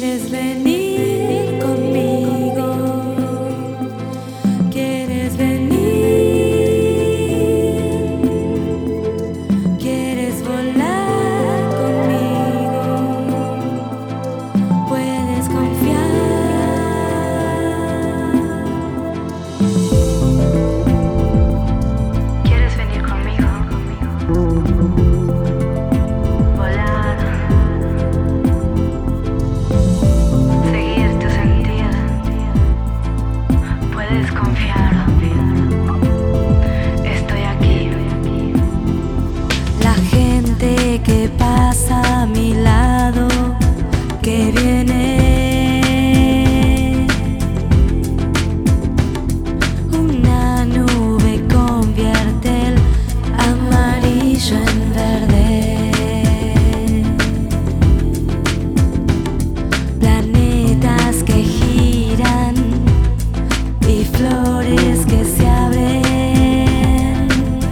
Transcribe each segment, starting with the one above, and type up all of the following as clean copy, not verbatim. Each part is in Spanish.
¿Quieres venir conmigo? ¿Quieres venir? ¿Quieres volar conmigo? Puedes confiar. ¿Quieres venir conmigo? Volar, seguir tu sentido. Puedes confiar. Estoy aquí. La gente que pasa a mi lado, que viene. Una nube convierte el amarillo en verde. Planetas que giran y flores que se abren.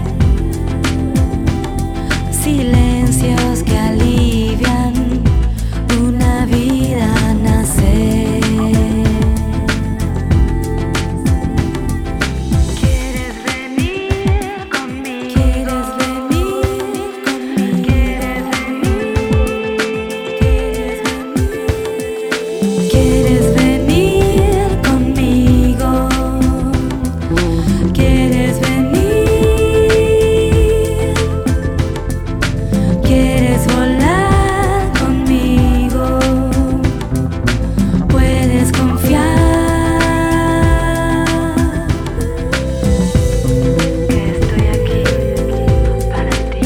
Silencios que alivian una vida nacer. ¿Quieres venir conmigo? ¿Quieres venir conmigo? ¿Quieres venir? ¿Quieres venir conmigo? ¿Quieres venir? ¿Quieres volar conmigo? Puedes confiar. Que estoy aquí para ti.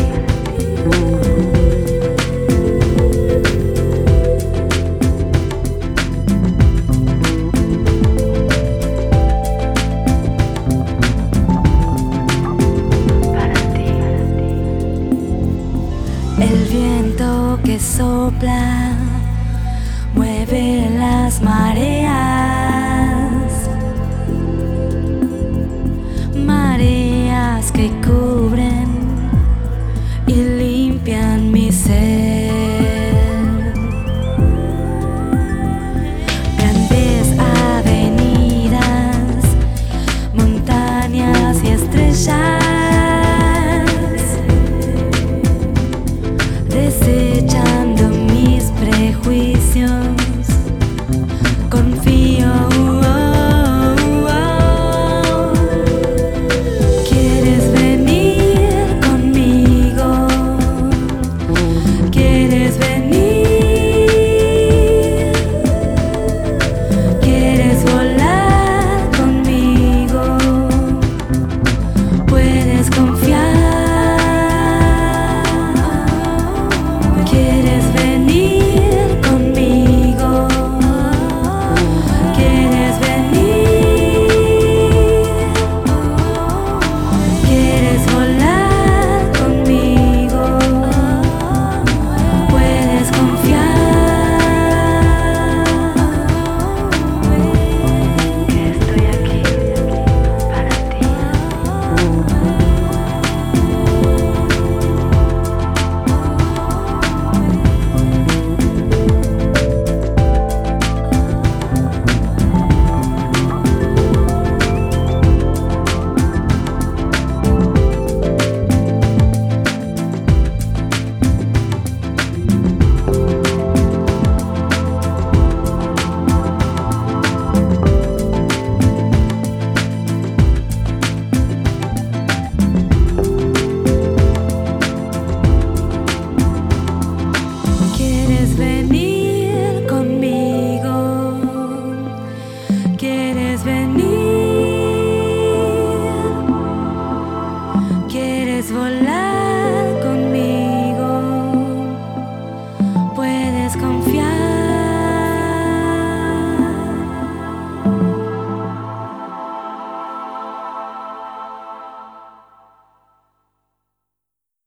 Para ti. El viento que sopla mueve las mareas, mareas que cubren y limpian mi ser. Grandes avenidas, montañas y estrellas desechan